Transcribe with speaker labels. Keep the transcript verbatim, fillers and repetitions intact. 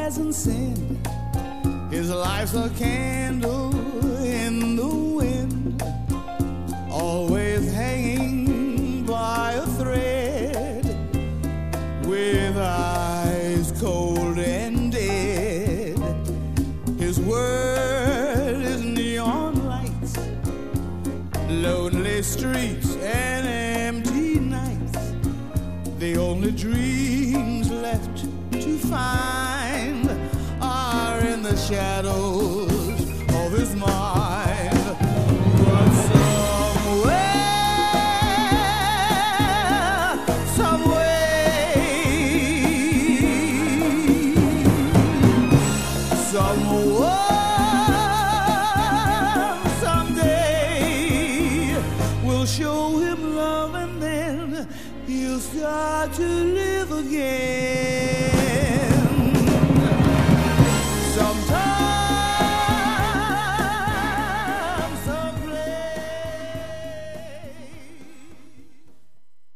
Speaker 1: hasn't sinned. His life's a candle in the wind, always hanging by a thread, with eyes cold and dead. His word is neon lights, lonely streets and empty nights. The only dreams left to find are in the shadows of his mind. But somewhere, some way, someone, someday will show him love, and then he'll start to live again. Sometimes